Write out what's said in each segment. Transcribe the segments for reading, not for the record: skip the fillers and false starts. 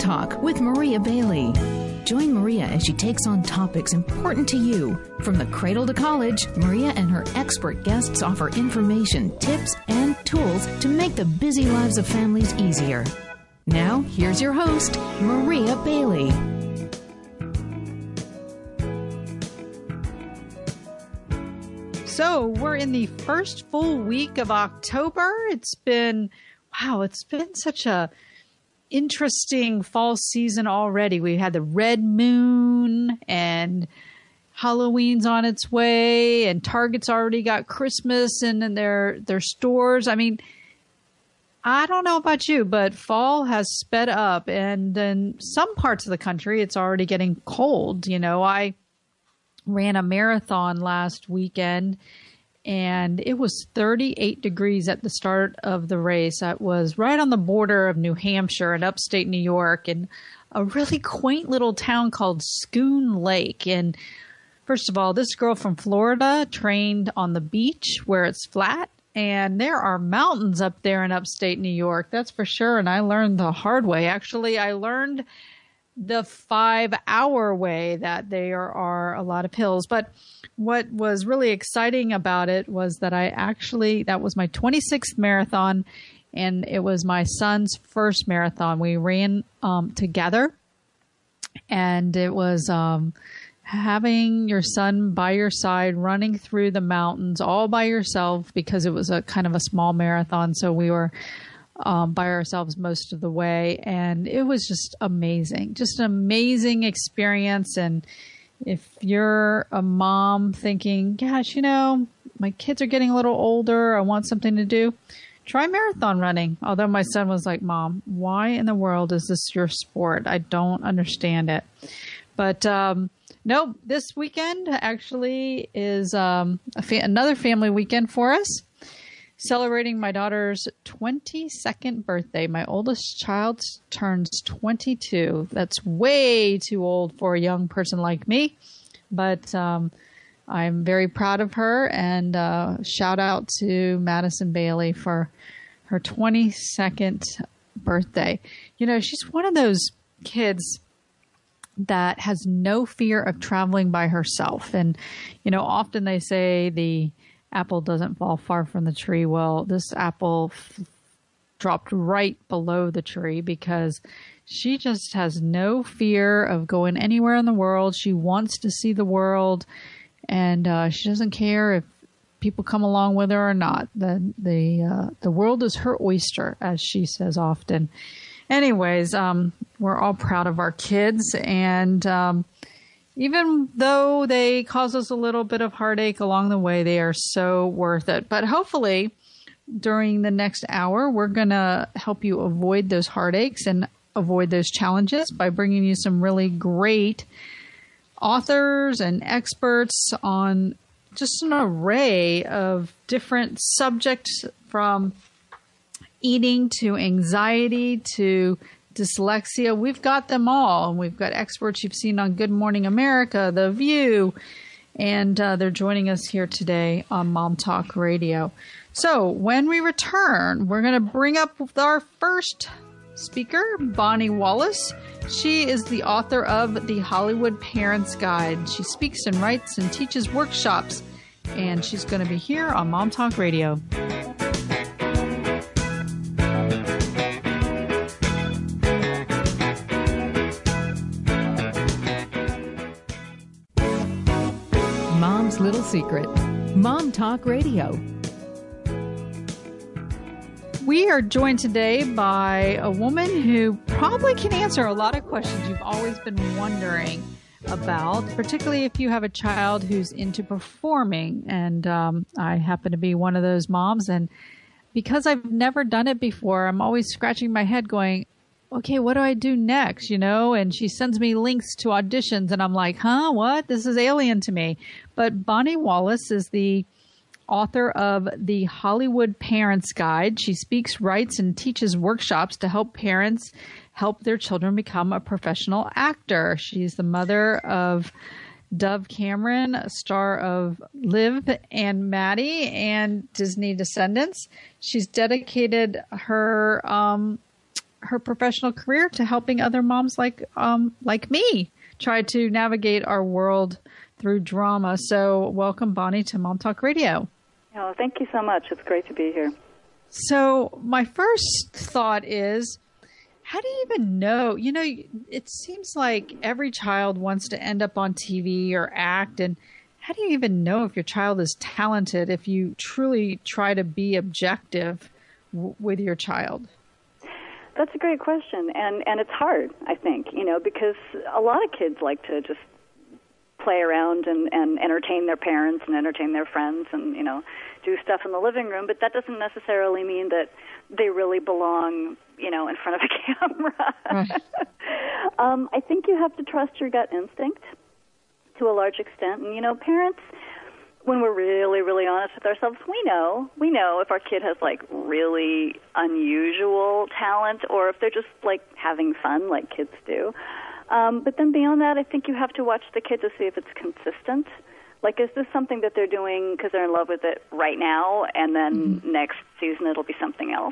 Talk with Maria Bailey. Join Maria as she takes on topics important to you. From the cradle to college, Maria and her expert guests offer information, tips, and tools to make the busy lives of families easier. Now, here's your host, Maria Bailey. So we're in the first full week of October. It's been such a interesting fall season already. We had the red moon and Halloween's on its way, and Target's already got Christmas in their stores. I mean, I don't know about you, but fall has sped up, and in some parts of the country, it's already getting cold. You know, I ran a marathon last weekend, and it was 38 degrees at the start of the race. I was right on the border of New Hampshire and upstate New York in a really quaint little town called Schoon Lake. And first of all, this girl from Florida trained on the beach where it's flat, and there are mountains up there in upstate New York, that's for sure. And I learned the hard way. Actually, I learned the 5-hour way that there are a lot of hills. But what was really exciting about it was that that was my 26th marathon, and it was my son's first marathon. We ran together, and it was having your son by your side, running through the mountains all by yourself, because it was a kind of a small marathon. So we were by ourselves most of the way, and it was just amazing, just an amazing experience. And if you're a mom thinking, gosh, you know, my kids are getting a little older, I want something to do, try marathon running. Although my son was like, Mom, why in the world is this your sport? I don't understand it. But no, this weekend actually is another family weekend for us, celebrating my daughter's 22nd birthday. My oldest child turns 22. That's way too old for a young person like me, but I'm very proud of her, and shout out to Madison Bailey for her 22nd birthday. You know, she's one of those kids that has no fear of traveling by herself. And, you know, often they say the apple doesn't fall far from the tree. Well, this apple dropped right below the tree, because she just has no fear of going anywhere in the world. She wants to see the world, and she doesn't care if people come along with her or not. The world is her oyster, as she says often. Anyways, we're all proud of our kids, and even though they cause us a little bit of heartache along the way, they are so worth it. But hopefully, during the next hour, we're going to help you avoid those heartaches and avoid those challenges by bringing you some really great authors and experts on just an array of different subjects, from eating to anxiety to dyslexia. We've got them all, and we've got experts you've seen on Good Morning America, The View, and they're joining us here today on Mom Talk Radio. So when we return, we're going to bring up our first speaker, Bonnie Wallace. She is the author of The Hollywood Parents Guide. She speaks and writes and teaches workshops, and she's going to be here on Mom Talk Radio. Mom's Little Secret. Mom Talk Radio. We are joined today by a woman who probably can answer a lot of questions you've always been wondering about, particularly if you have a child who's into performing. And I happen to be one of those moms. And because I've never done it before, I'm always scratching my head going, okay, what do I do next? You know, and she sends me links to auditions, and I'm like, huh, what? This is alien to me. But Bonnie Wallace is the author of The Hollywood Parents Guide. She speaks, writes, and teaches workshops to help parents help their children become a professional actor. She's the mother of Dove Cameron, a star of Liv and Maddie and Disney Descendants. She's dedicated her her professional career to helping other moms like me try to navigate our world through drama. So welcome, Bonnie, to Mom Talk Radio. Oh, thank you so much. It's great to be here. So my first thought is, how do you even know? You know, it seems like every child wants to end up on TV or act. And how do you even know if your child is talented if you truly try to be objective with your child? That's a great question. And it's hard, I think, because a lot of kids like to just play around and entertain their parents and entertain their friends and, do stuff in the living room. But that doesn't necessarily mean that they really belong, in front of a camera. Right. I think you have to trust your gut instinct to a large extent. And, parents, when we're really, really honest with ourselves, we know if our kid has, really unusual talent or if they're just, having fun like kids do. But then beyond that, I think you have to watch the kid to see if it's consistent. Is this something that they're doing because they're in love with it right now, and then next season it'll be something else?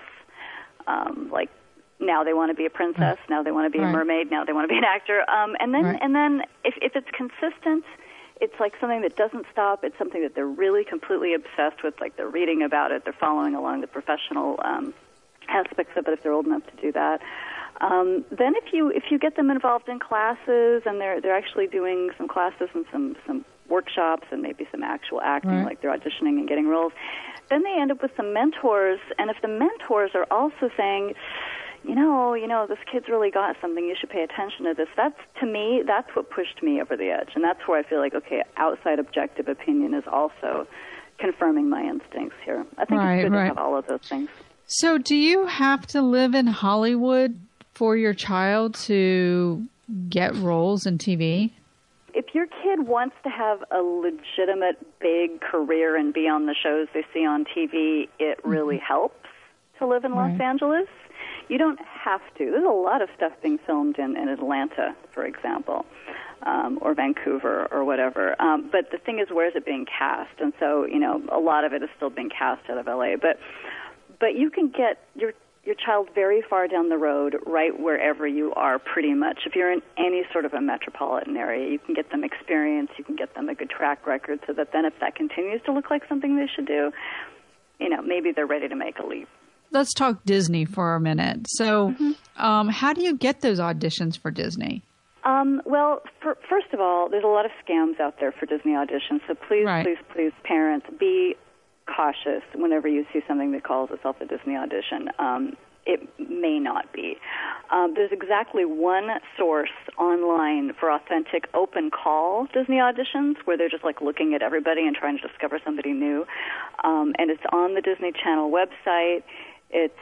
Now they want to be a princess, now they want to be a mermaid, now they want to be an actor. And then if it's consistent, it's something that doesn't stop. It's something that they're really completely obsessed with, they're reading about it, they're following along the professional aspects of it if they're old enough to do that. Then if you get them involved in classes and they're actually doing some classes and some workshops and maybe some actual acting, like they're auditioning and getting roles, then they end up with some mentors. And if the mentors are also saying, this kid's really got something, you should pay attention to this, to me, that's what pushed me over the edge. And that's where I feel okay, outside objective opinion is also confirming my instincts here. I think it's good to have all of those things. So do you have to live in Hollywood for your child to get roles in TV? If your kid wants to have a legitimate big career and be on the shows they see on TV, it really helps to live in Los Angeles. You don't have to. There's a lot of stuff being filmed in Atlanta, for example, or Vancouver or whatever. But the thing is, where is it being cast? And so, a lot of it is still being cast out of LA. But you can get your child very far down the road, right wherever you are, pretty much. If you're in any sort of a metropolitan area, you can get them experience, you can get them a good track record, so that then if that continues to look like something they should do, maybe they're ready to make a leap. Let's talk Disney for a minute. So how do you get those auditions for Disney? Well, first of all, there's a lot of scams out there for Disney auditions, so please, parents, be cautious whenever you see something that calls itself a Disney audition. It may not be. There's exactly one source online for authentic open call Disney auditions where they're just looking at everybody and trying to discover somebody new. And it's on the Disney Channel website. It's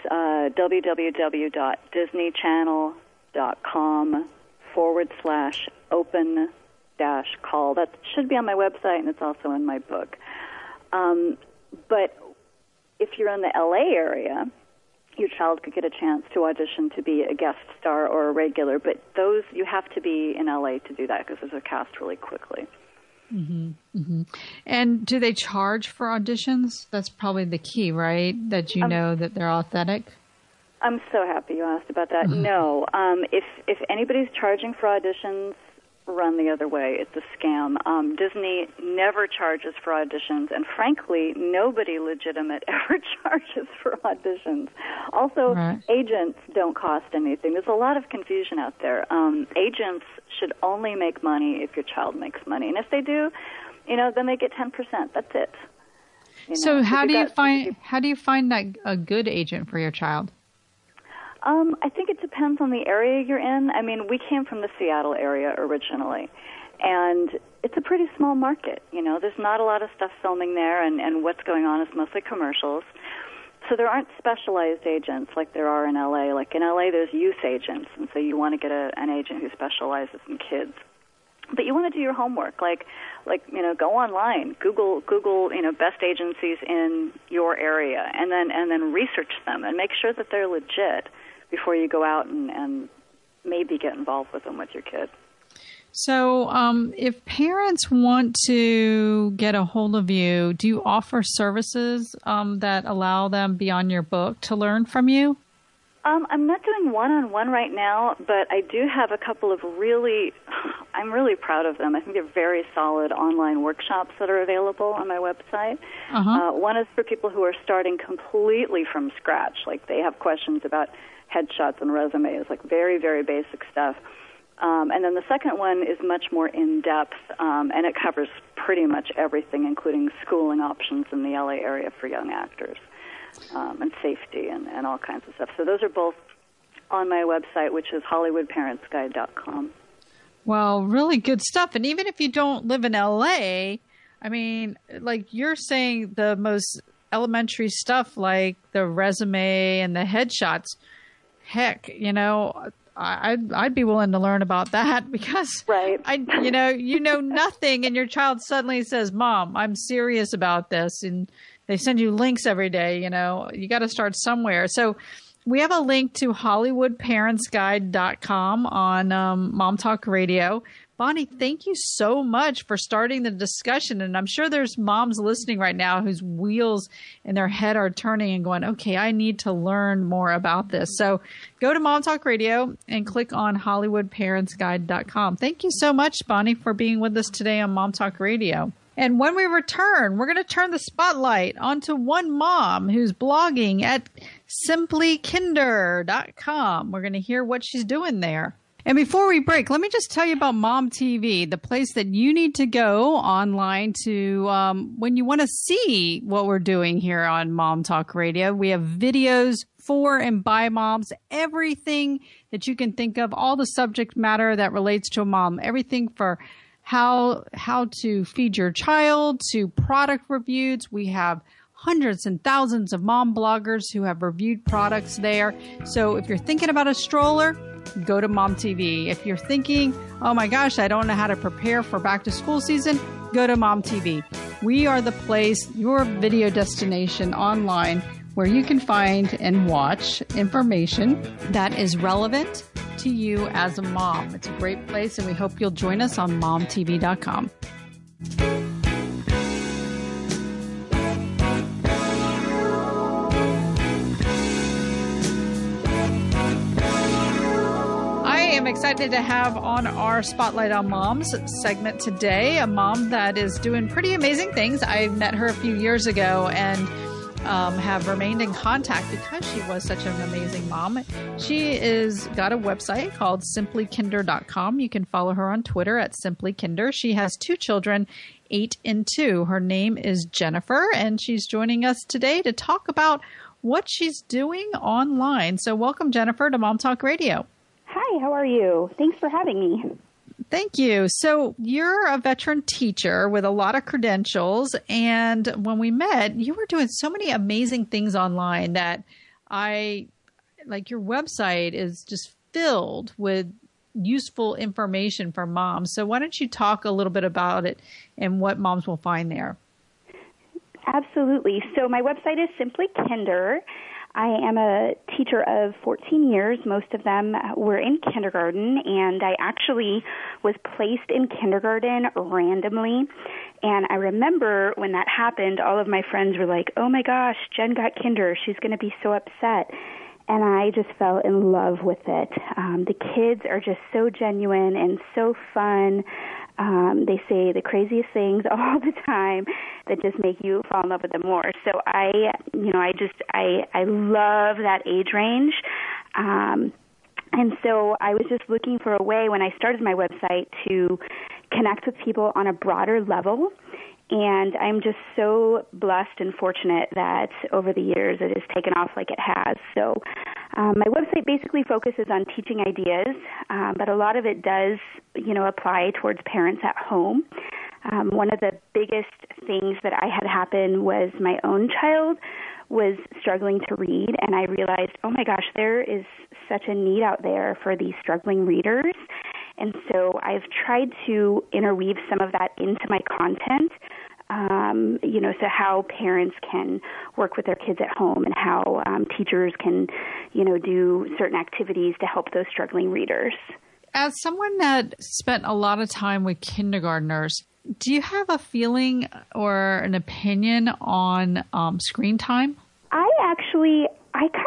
www.disneychannel.com/open-call. That should be on my website, and it's also in my book. But if you're in the LA area, your child could get a chance to audition to be a guest star or a regular. But those, you have to be in LA to do that because those are cast really quickly. And do they charge for auditions? That's probably the key, right? That you know that they're authentic? I'm so happy you asked about that. No. If anybody's charging for auditions, run the other way. It's a scam. Disney never charges for auditions, and frankly, nobody legitimate ever charges for auditions. Also, agents don't cost anything. There's a lot of confusion out there. Agents should only make money if your child makes money, and if they do, then they get 10%. That's it. So how do you find a good agent for your child? I think it depends on the area you're in. I mean, we came from the Seattle area originally, and it's a pretty small market. There's not a lot of stuff filming there, and what's going on is mostly commercials. So there aren't specialized agents like there are in L.A. Like in L.A., there's youth agents, and so you want to get an agent who specializes in kids. But you want to do your homework, go online, Google, best agencies in your area, and then research them and make sure that they're legit before you go out and maybe get involved with them with your kid. So if parents want to get a hold of you, do you offer services that allow them beyond your book to learn from you? I'm not doing one-on-one right now, but I do have a couple of I'm really proud of them. I think they're very solid online workshops that are available on my website. One is for people who are starting completely from scratch, like they have questions about headshots and resumes, like very, very basic stuff. And then the second one is much more in-depth, and it covers pretty much everything, including schooling options in the LA area for young actors, and safety and all kinds of stuff. So those are both on my website, which is HollywoodParentsGuide.com. Well, really good stuff. And even if you don't live in LA, I mean, like you're saying the most elementary stuff like the resume and the headshots, heck, I'd be willing to learn about that because you know nothing and your child suddenly says, "Mom, I'm serious about this." And they send you links every day, you got to start somewhere. So we have a link to HollywoodParentsGuide.com on Mom Talk Radio. Bonnie, thank you so much for starting the discussion. And I'm sure there's moms listening right now whose wheels in their head are turning and going, okay, I need to learn more about this. So go to Mom Talk Radio and click on HollywoodParentsGuide.com. Thank you so much, Bonnie, for being with us today on Mom Talk Radio. And when we return, we're going to turn the spotlight onto one mom who's blogging at simplykinder.com. We're going to hear what she's doing there. And before we break, let me just tell you about Mom TV, the place that you need to go online to when you want to see what we're doing here on Mom Talk Radio. We have videos for and by moms, everything that you can think of, all the subject matter that relates to a mom, everything for how to feed your child to product reviews. We have hundreds and thousands of mom bloggers who have reviewed products there. So if you're thinking about a stroller, go to Mom TV. If you're thinking, oh my gosh, I don't know how to prepare for back to school season, go to Mom TV. We are the place, your video destination online where you can find and watch information that is relevant to you as a mom. It's a great place, and we hope you'll join us on momtv.com. I'm excited to have on our Spotlight on Moms segment today a mom that is doing pretty amazing things. I met her a few years ago and have remained in contact because she was such an amazing mom. She is got a website called simplykinder.com. You can follow her on Twitter at simplykinder. She has 2 children, 8 and 2. Her name is Jennifer, and she's joining us today to talk about what she's doing online. So welcome, Jennifer, to Mom Talk Radio. Hi, how are you? Thanks for having me. Thank you. So you're a veteran teacher with a lot of credentials. And when we met, you were doing so many amazing things online that your website is just filled with useful information for moms. So why don't you talk a little bit about it and what moms will find there? Absolutely. So my website is Simply Kinder. I am a teacher of 14 years. Most of them were in kindergarten, and I actually was placed in kindergarten randomly. And I remember when that happened, all of my friends were like, oh my gosh, Jen got kinder. She's going to be so upset. And I just fell in love with it. The kids are just so genuine and so fun. They say the craziest things all the time that just make you fall in love with them more. So I love that age range. And so I was just looking for a way when I started my website to connect with people on a broader level. And I'm just so blessed and fortunate that over the years it has taken off like it has. So my website basically focuses on teaching ideas, but a lot of it does, apply towards parents at home. One of the biggest things that I had happen was my own child was struggling to read, and I realized, oh my gosh, there is such a need out there for these struggling readers. And so I've tried to interweave some of that into my content, so how parents can work with their kids at home and how teachers can, do certain activities to help those struggling readers. As someone that spent a lot of time with kindergartners, do you have a feeling or an opinion on screen time? I kind of have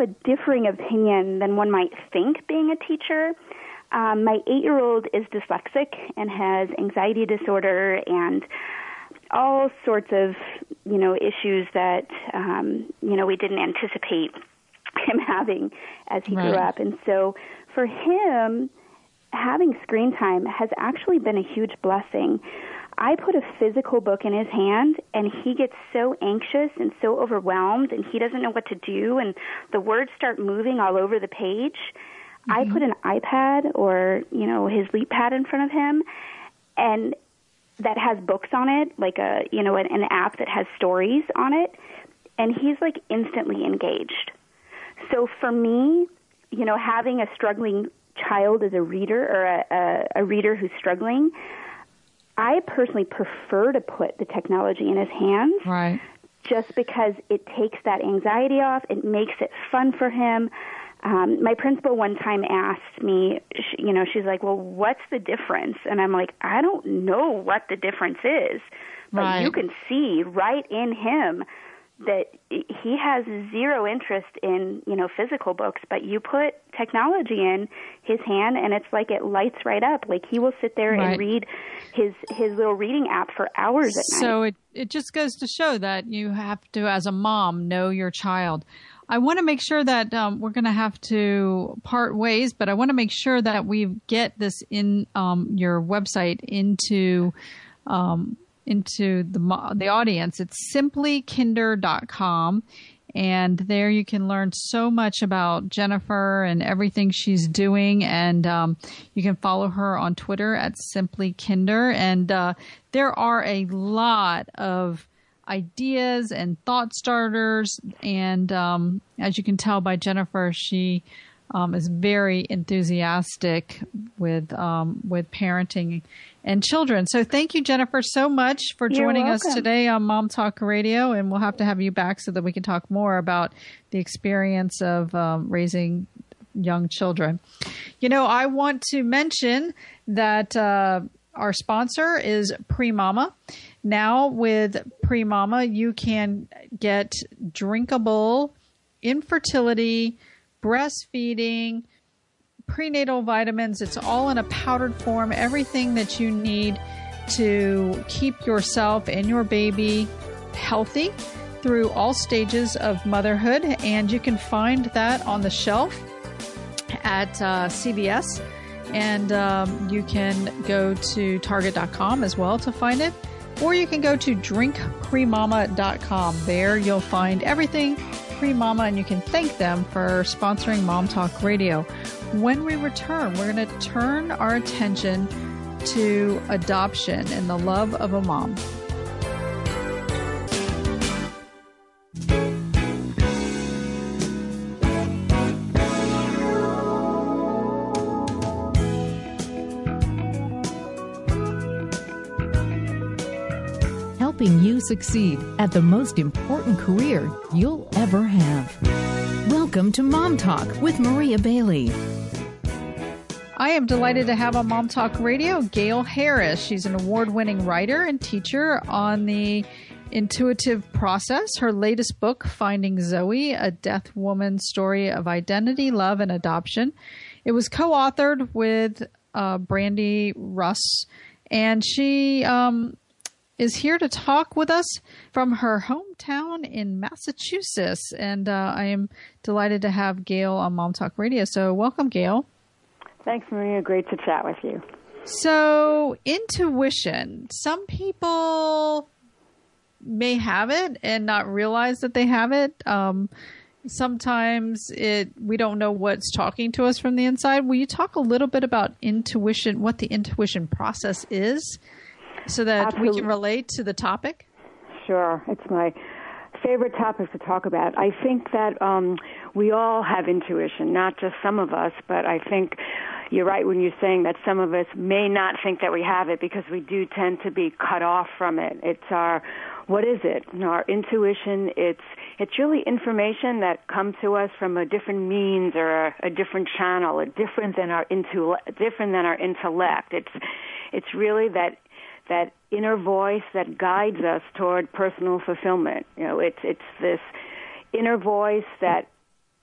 a differing opinion than one might think being a teacher. My 8-year-old is dyslexic and has anxiety disorder and all sorts of, issues that, we didn't anticipate him having as he grew up. And so for him, having screen time has actually been a huge blessing. I put a physical book in his hand, and he gets so anxious and so overwhelmed, and he doesn't know what to do, and the words start moving all over the page. Mm-hmm. I put an iPad or, his LeapPad in front of him, and that has books on it, like an app that has stories on it, and he's like instantly engaged. So for me, having a struggling child as a reader or a reader who's struggling, I personally prefer to put the technology in his hands, right? Just because it takes that anxiety off. It makes it fun for him. My principal one time asked me, she's like, well, what's the difference? And I'm like, I don't know what the difference is, but you can see right in him that he has zero interest in, physical books, but you put technology in his hand and it's like it lights right up. Like he will sit there and read his little reading app for hours at night. So it just goes to show that you have to, as a mom, know your child. I want to make sure that we're going to have to part ways, but I want to make sure that we get this in your website into the audience. It's simplykinder.com, and there you can learn so much about Jennifer and everything she's doing, and you can follow her on Twitter at simplykinder, and there are a lot of ideas and thought starters, and as you can tell by Jennifer, she is very enthusiastic with parenting and children. So thank you, Jennifer, so much for joining us today on Mom Talk Radio, and we'll have to have you back so that we can talk more about the experience of raising young children. I want to mention that our sponsor is PreMama. Now with PreMama, you can get drinkable infertility, breastfeeding, prenatal vitamins. It's all in a powdered form, everything that you need to keep yourself and your baby healthy through all stages of motherhood. And you can find that on the shelf at CVS. And you can go to Target.com as well to find it. Or you can go to drinkpremama.com. There you'll find everything PreMama, and you can thank them for sponsoring Mom Talk Radio. When we return, we're going to turn our attention to adoption and the love of a mom. Helping you succeed at the most important career you'll ever have. Welcome to Mom Talk with Maria Bailey. I am delighted to have on Mom Talk Radio Gail Harris. She's an award-winning writer and teacher on the intuitive process. Her latest book, Finding Zoe, A Deaf Woman's Story of Identity, Love, and Adoption. It was co-authored with Brandy Russ, and she is here to talk with us from her hometown in Massachusetts. And I am delighted to have Gail on Mom Talk Radio. So welcome, Gail. Thanks, Maria. Great to chat with you. So intuition, some people may have it and not realize that they have it. Sometimes we don't know what's talking to us from the inside. Will you talk a little bit about intuition, what the intuition process is, so that we can relate to the topic? Sure. It's my favorite topic to talk about. I think that we all have intuition, not just some of us, but I think you're right when you're saying that some of us may not think that we have it because we do tend to be cut off from it. It's what is it? Our intuition, it's really information that comes to us from a different means or a different channel, different than our intellect. It's really that inner voice that guides us toward personal fulfillment. It's this inner voice that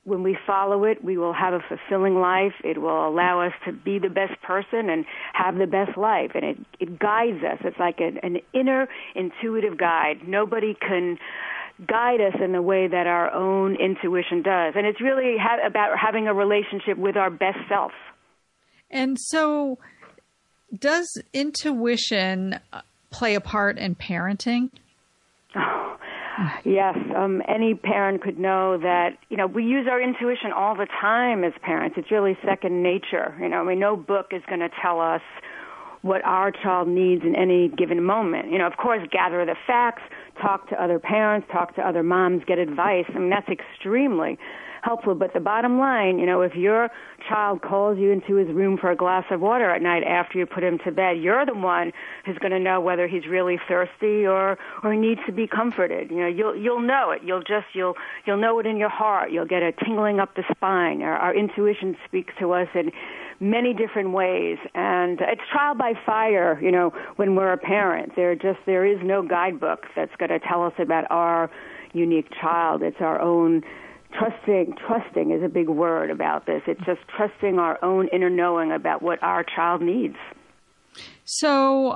when we follow it, we will have a fulfilling life. It will allow us to be the best person and have the best life. And it guides us. It's like an inner intuitive guide. Nobody can guide us in the way that our own intuition does. And it's really about having a relationship with our best self. And so does intuition play a part in parenting? Oh, yes. Any parent could know that, we use our intuition all the time as parents. It's really second nature. No book is going to tell us what our child needs in any given moment. Of course, gather the facts, talk to other parents, talk to other moms, get advice. That's extremely helpful. But the bottom line, if your child calls you into his room for a glass of water at night after you put him to bed, you're the one who's going to know whether he's really thirsty or needs to be comforted. You'll know it. You'll know it in your heart. You'll get a tingling up the spine. Our intuition speaks to us in many different ways, and it's trial by fire. When we're a parent, there is no guidebook that's going to tell us about our unique child. It's our own. Trusting is a big word about this. It's just trusting our own inner knowing about what our child needs. So,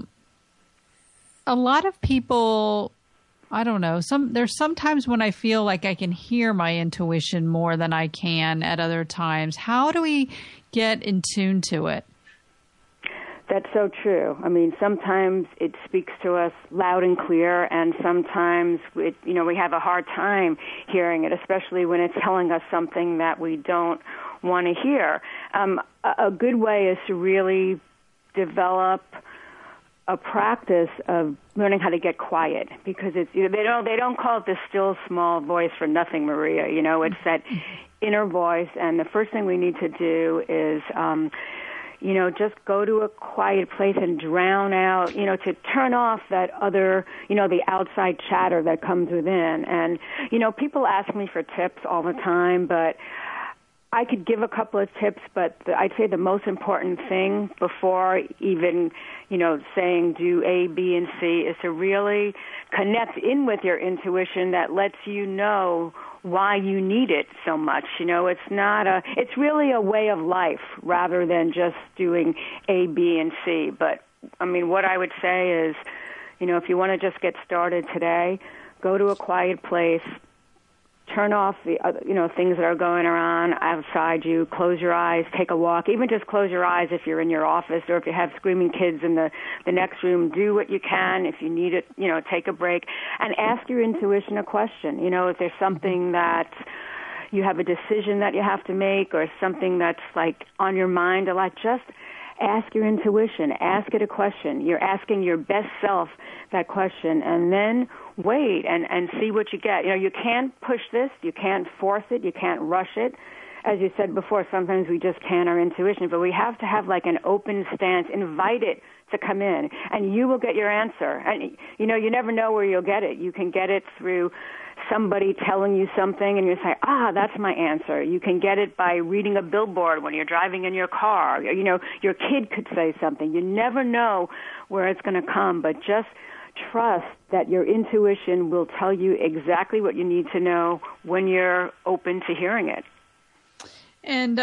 a lot of people, I don't know, there's sometimes when I feel like I can hear my intuition more than I can at other times. How do we get in tune to it? That's so true. Sometimes it speaks to us loud and clear, and sometimes we have a hard time hearing it, especially when it's telling us something that we don't want to hear. A good way is to really develop a practice of learning how to get quiet, because it's they don't call it the still small voice for nothing, Maria. It's that inner voice, and the first thing we need to do is just go to a quiet place and drown out, to turn off that other, the outside chatter that comes within. And, people ask me for tips all the time, but I could give a couple of tips, but I'd say the most important thing before even, saying do A, B, and C is to really connect in with your intuition that lets you know why you need it so much. It's really a way of life rather than just doing A, B, and C. But, what I would say is, if you want to just get started today, go to a quiet place, turn off the things that are going on outside you, close your eyes, take a walk, even just close your eyes if you're in your office or if you have screaming kids in the next room. Do what you can. If you need it, take a break and ask your intuition a question. If there's something that you have a decision that you have to make or something that's like on your mind a lot, just ask your intuition. Ask it a question. You're asking your best self that question, and then wait and see what you get. You can't push this. You can't force it. You can't rush it. As you said before, sometimes we just can't our intuition, but we have to have like an open stance. Invite it to come in, and you will get your answer. And, you never know where you'll get it. You can get it through somebody telling you something and you say, that's my answer. You can get it by reading a billboard when you're driving in your car. Your kid could say something. You never know where it's going to come, but just trust that your intuition will tell you exactly what you need to know when you're open to hearing it. And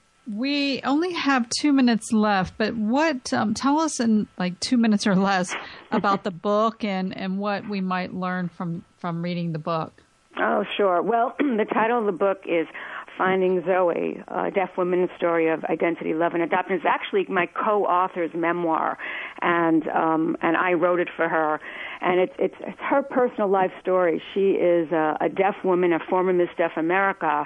we only have 2 minutes left, but tell us in like 2 minutes or less about the book and what we might learn from reading the book. Oh, sure. Well, the title of the book is Finding Zoe, a Deaf Woman's Story of Identity, Love, and Adoption. It's actually my co-author's memoir, and I wrote it for her. And it's her personal life story. She is a deaf woman, a former Miss Deaf America,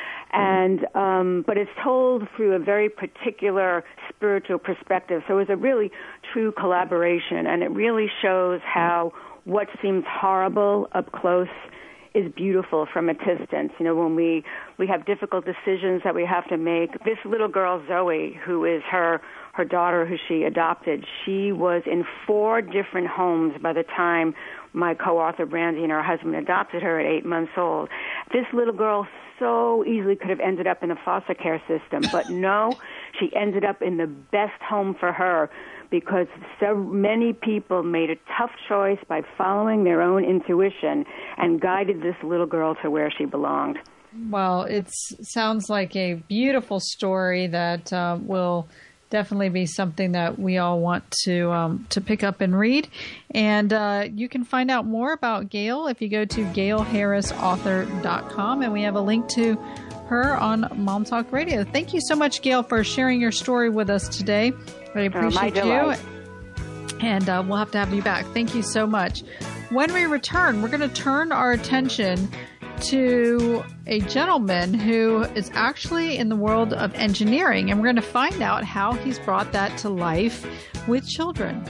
but it's told through a very particular spiritual perspective. So it's a really true collaboration, and it really shows how what seems horrible up close is beautiful from a distance. When we have difficult decisions that we have to make. This little girl, Zoe, who is her daughter who she adopted, she was in 4 different homes by the time my co-author, Brandy, and her husband adopted her at 8 months old. This little girl so easily could have ended up in the foster care system, but no, she ended up in the best home for her because so many people made a tough choice by following their own intuition and guided this little girl to where she belonged. Well, it sounds like a beautiful story that will definitely be something that we all want to pick up and read. And you can find out more about Gail if you go to GailHarrisAuthor.com, and we have a link to her on Mom Talk Radio. Thank you so much, Gail, for sharing your story with us today. I appreciate you. And we'll have to have you back. Thank you so much. When we return, we're going to turn our attention to a gentleman who is actually in the world of engineering, and we're going to find out how he's brought that to life with children.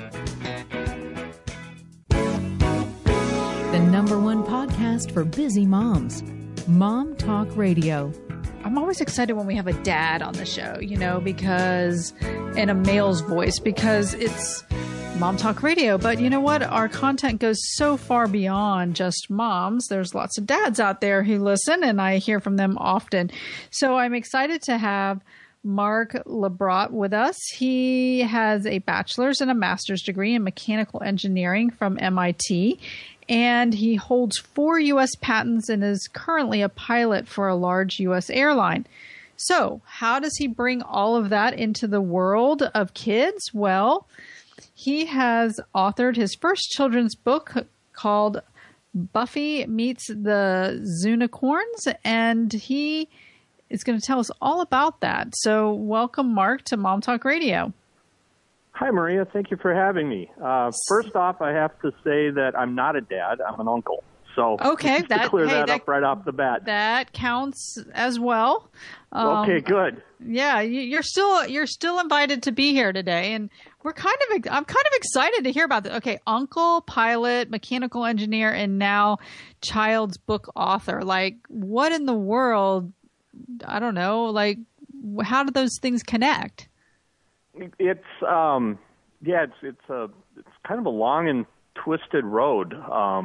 The #1 podcast for busy moms, Mom Talk Radio. I'm always excited when we have a dad on the show, because in a male's voice, because it's Mom Talk Radio. But you know what? Our content goes so far beyond just moms. There's lots of dads out there who listen, and I hear from them often. So I'm excited to have Mark Labrotte with us. He has a bachelor's and a master's degree in mechanical engineering from MIT, and he holds 4 U.S. patents and is currently a pilot for a large U.S. airline. So how does he bring all of that into the world of kids? Well, he has authored his first children's book called Buffy Meets the Zoonicorns, and he is going to tell us all about that. So welcome, Mark, to Mom Talk Radio. Hi, Maria. Thank you for having me. First off, I have to say that I'm not a dad. I'm an uncle. So okay, to clear that up right off the bat. That counts as well. Okay, good. Yeah, you're still invited to be here today, and I'm kind of excited to hear about this. Okay, uncle, pilot, mechanical engineer, and now child's book author. Like, what in the world? I don't know. Like, how do those things connect? It's kind of a long and twisted road.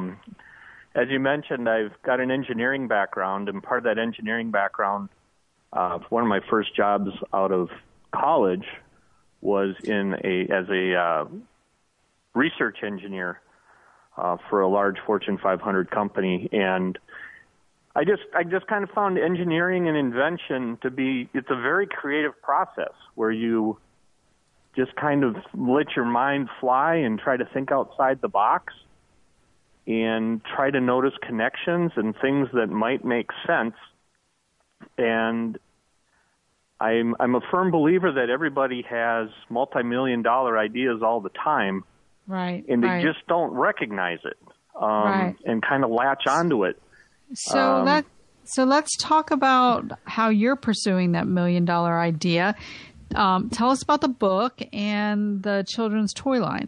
As you mentioned, I've got an engineering background, and part of that engineering background, one of my first jobs out of college was as a research engineer for a large Fortune 500 company, and I just kind of found engineering and invention it's a very creative process where you just kind of let your mind fly and try to think outside the box and try to notice connections and things that might make sense. And I'm a firm believer that everybody has multi-million-dollar ideas all the time, right? And they just don't recognize it, and kind of latch onto it. So let's talk about how you're pursuing that $1 million idea. Tell us about the book and the children's toy line.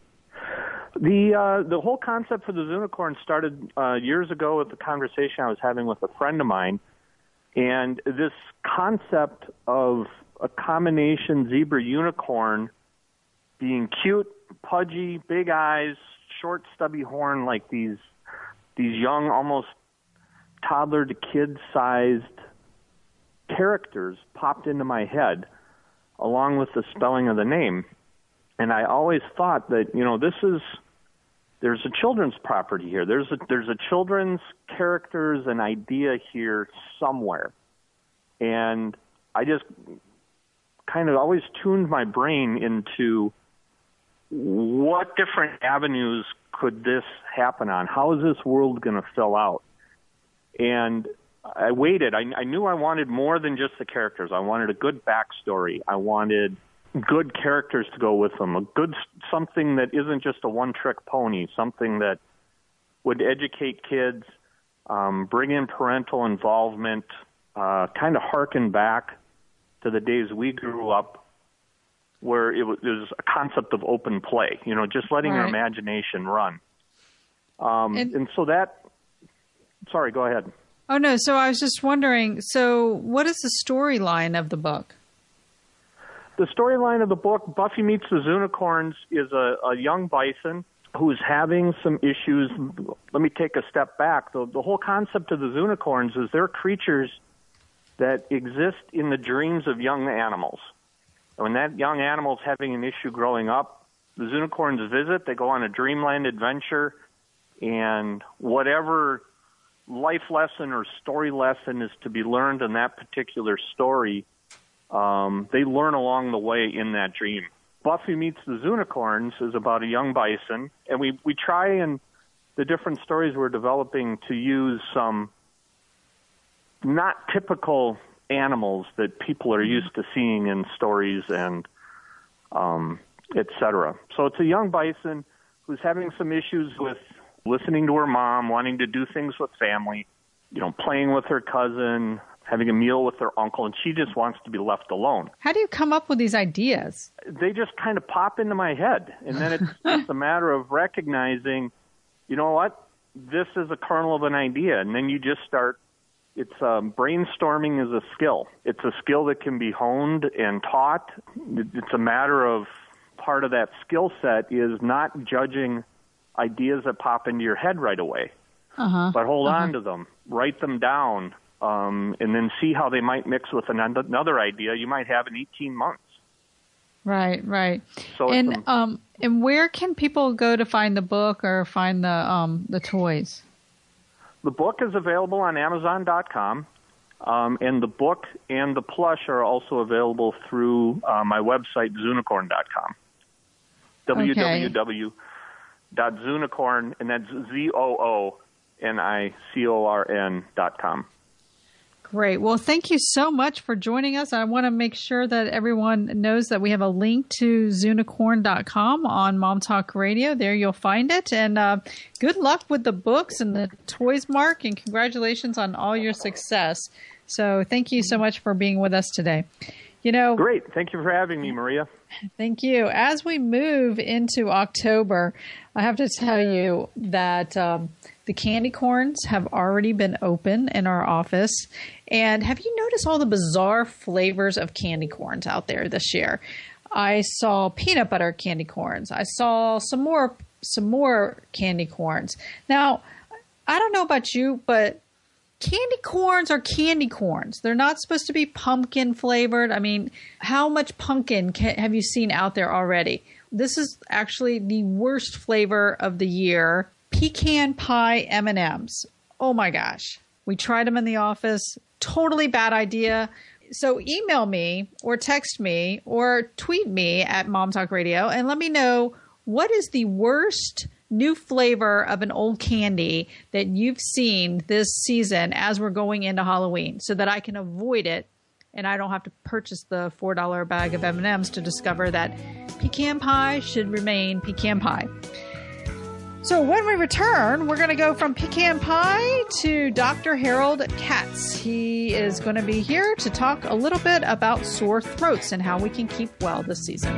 The whole concept for the Zoonicorn started years ago with a conversation I was having with a friend of mine, and this concept of a combination zebra unicorn being cute, pudgy, big eyes, short, stubby horn, like these young, almost toddler to kid-sized characters popped into my head, along with the spelling of the name. And I always thought that, there's a children's property here. There's a children's characters and idea here somewhere. And I just kind of always tuned my brain into what different avenues could this happen on? How is this world going to fill out? And I waited. I knew I wanted more than just the characters. I wanted a good backstory. I wanted good characters to go with them, something that isn't just a one-trick pony, something that would educate kids, bring in parental involvement, kind of harken back to the days we grew up where it was a concept of open play, just letting your imagination run. And so that, sorry, go ahead. Oh, no. So I was just wondering, so what is the storyline of the book? The storyline of the book, Buffy Meets the Zoonicorns, is a young bison who's having some issues. Let me take a step back. The whole concept of the Zoonicorns is they're creatures that exist in the dreams of young animals. And when that young animal's having an issue growing up, the Zoonicorns visit, they go on a dreamland adventure, and whatever life lesson or story lesson is to be learned in that particular story, they learn along the way in that dream. Buffy Meets the Zoonicorns is about a young bison, and we try in the different stories we're developing to use some not typical animals that people are used to seeing in stories and et cetera. So it's a young bison who's having some issues with listening to her mom, wanting to do things with family, playing with her cousin, having a meal with her uncle, and she just wants to be left alone. How do you come up with these ideas? They just kind of pop into my head, and then it's a matter of recognizing, you know what, this is a kernel of an idea, and then you just start. It's brainstorming is a skill. It's a skill that can be honed and taught. It's a matter of part of that skill set is not judging ideas that pop into your head right away, but hold on to them, write them down, and then see how they might mix with another idea you might have in 18 months. Right. So and where can people go to find the book or find the toys? The book is available on Amazon.com, and the book and the plush are also available through my website, Zoonicorn.com. www.zoonicorn, and that's ZOONICORN.com. Great. Well, thank you so much for joining us. I want to make sure that everyone knows that we have a link to Zoonicorn.com on Mom Talk Radio. There you'll find it. And good luck with the books and the toys, Mark, and congratulations on all your success. So thank you so much for being with us today. Great. Thank you for having me, Maria. Thank you. As we move into October, I have to tell you that the candy corns have already been open in our office. And have you noticed all the bizarre flavors of candy corns out there this year? I saw peanut butter candy corns. I saw some more candy corns. Now, I don't know about you, but candy corns are candy corns. They're not supposed to be pumpkin flavored. I mean, how much pumpkin have you seen out there already? This is actually the worst flavor of the year. Pecan pie M&Ms. Oh my gosh. We tried them in the office. Totally bad idea. So email me or text me or tweet me at Mom Talk Radio and let me know what is the worst new flavor of an old candy that you've seen this season as we're going into Halloween so that I can avoid it and I don't have to purchase the $4 bag of M&Ms to discover that pecan pie should remain pecan pie. So when we return, we're going to go from pecan pie to Dr. Harold Katz. He is going to be here to talk a little bit about sore throats and how we can keep well this season.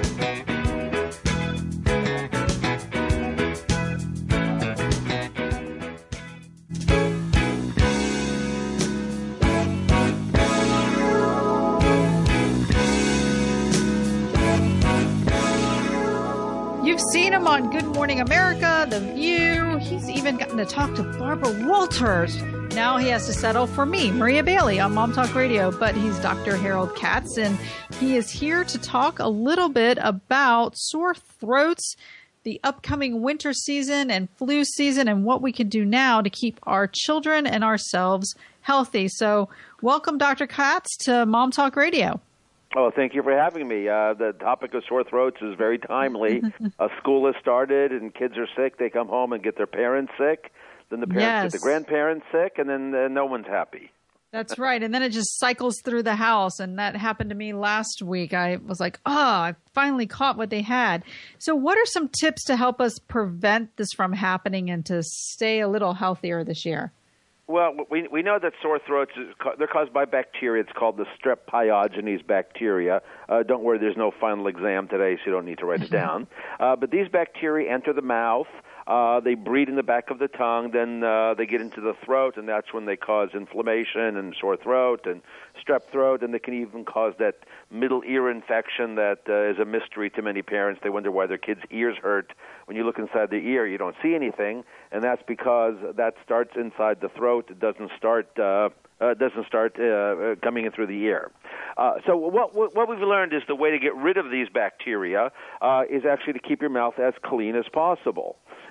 You've seen him on Good Morning America, The View. He's even gotten to talk to Barbara Walters. Now he has to settle for me, Maria Bailey, on Mom Talk Radio. But he's Dr. Harold Katz, and he is here to talk a little bit about sore throats, the upcoming winter season and flu season, and what we can do now to keep our children and ourselves healthy. So welcome, Dr. Katz, to Mom Talk Radio. Oh, thank you for having me. The topic of sore throats is very timely. School has started and kids are sick. They come home and get their parents sick. Then the parents get the grandparents sick, and then no one's happy. That's right. And then it just cycles through the house. And that happened to me last week. I was like, I finally caught what they had. So what are some tips to help us prevent this from happening and to stay a little healthier this year? Well, we know that sore throats, they're caused by bacteria. It's called the Strep pyogenes bacteria. Don't worry, there's no final exam today, so you don't need to write it down. But these bacteria enter the mouth. They breed in the back of the tongue. Then they get into the throat, and that's when they cause inflammation and sore throat and strep throat. And they can even cause that middle ear infection that is a mystery to many parents. They wonder why their kids' ears hurt. When you look inside the ear, you don't see anything, and that's because that starts inside the throat. It doesn't start coming in through the ear. So what we've learned is the way to get rid of these bacteria is actually to keep your mouth as clean as possible.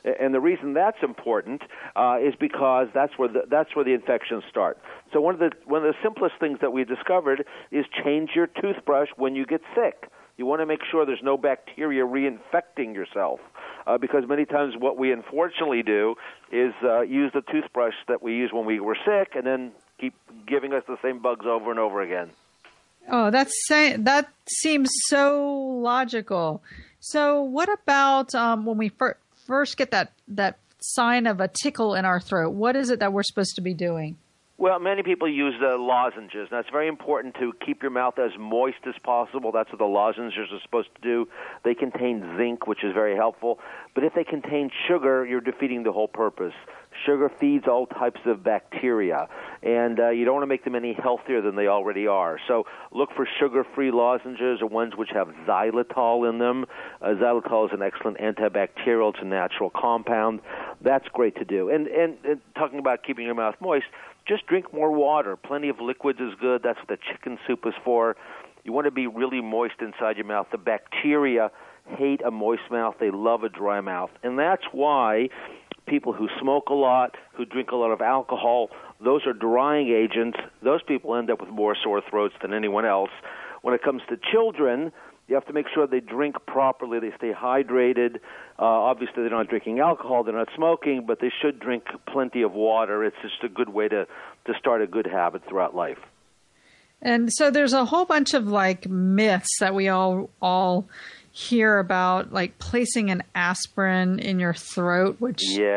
And the reason that's important is because that's where the infections start. So one of the simplest things that we discovered is change your toothbrush when you get sick. You want to make sure there's no bacteria reinfecting yourself, because many times what we unfortunately do is use the toothbrush that we used when we were sick and then keep giving us the same bugs over and over again. Oh, that seems so logical. So what about when we first get that sign of a tickle in our throat? What is it that we're supposed to be doing? Well, many people use lozenges. Now, it's very important to keep your mouth as moist as possible. That's what the lozenges are supposed to do. They contain zinc, which is very helpful. But if they contain sugar, you're defeating the whole purpose. Sugar feeds all types of bacteria, and you don't want to make them any healthier than they already are. So look for sugar-free lozenges or ones which have xylitol in them. Xylitol is an excellent antibacterial. It's a natural compound. That's great to do. And talking about keeping your mouth moist, just drink more water. Plenty of liquids is good. That's what the chicken soup is for. You want to be really moist inside your mouth. The bacteria hate a moist mouth. They love a dry mouth. And that's why people who smoke a lot, who drink a lot of alcohol, those are drying agents. Those people end up with more sore throats than anyone else. When it comes to children, you have to make sure they drink properly, they stay hydrated. Obviously, they're not drinking alcohol, they're not smoking, but they should drink plenty of water. It's just a good way to start a good habit throughout life. And so there's a whole bunch of like myths that we all hear about, like placing an aspirin in your throat, which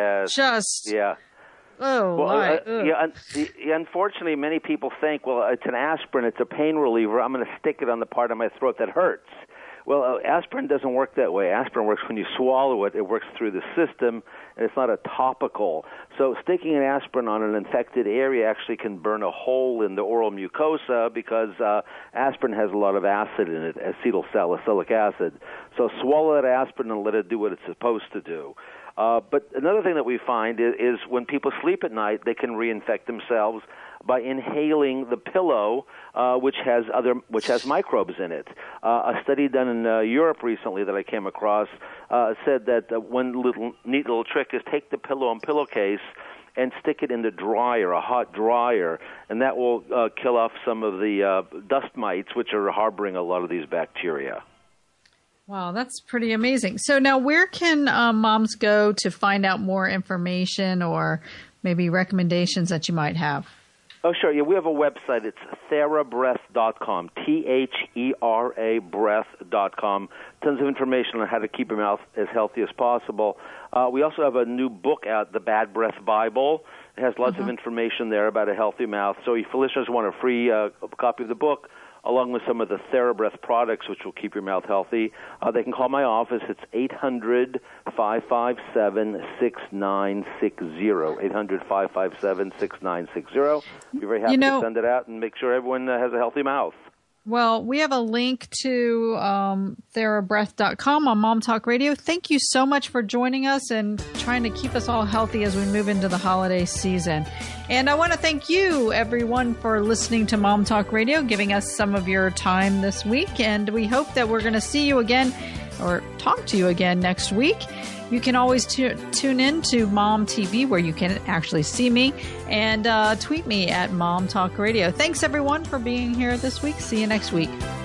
unfortunately, many people think, well, it's an aspirin, it's a pain reliever, I'm going to stick it on the part of my throat that hurts. Well, aspirin doesn't work that way. Aspirin works when you swallow it. It works through the system, and it's not a topical. So sticking an aspirin on an infected area actually can burn a hole in the oral mucosa because aspirin has a lot of acid in it, acetylsalicylic acid. So swallow that aspirin and let it do what it's supposed to do. But another thing that we find is when people sleep at night, they can reinfect themselves by inhaling the pillow, which has microbes in it. A study done in Europe recently that I came across said that one neat little trick is take the pillow and pillowcase and stick it in the dryer, a hot dryer, and that will kill off some of the dust mites, which are harboring a lot of these bacteria. Wow, that's pretty amazing. So now where can moms go to find out more information or maybe recommendations that you might have? Oh, sure. Yeah, we have a website. It's TheraBreath.com, THERA breath.com. Tons of information on how to keep your mouth as healthy as possible. We also have a new book out, The Bad Breath Bible. It has lots of information there about a healthy mouth. So if listeners want a free copy of the book, along with some of the TheraBreath products, which will keep your mouth healthy, they can call my office. It's 800-557-6960, 800-557-6960. Be very happy to send it out and make sure everyone has a healthy mouth. Well, we have a link to TheraBreath.com on Mom Talk Radio. Thank you so much for joining us and trying to keep us all healthy as we move into the holiday season. And I want to thank you, everyone, for listening to Mom Talk Radio, giving us some of your time this week. And we hope that we're going to see you again or talk to you again next week. You can always tune in to Mom TV, where you can actually see me, and tweet me at Mom Talk Radio. Thanks, everyone, for being here this week. See you next week.